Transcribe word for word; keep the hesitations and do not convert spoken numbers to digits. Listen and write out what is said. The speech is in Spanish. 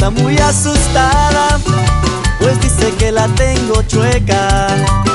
está muy asustada, pues dice que la tengo chueca.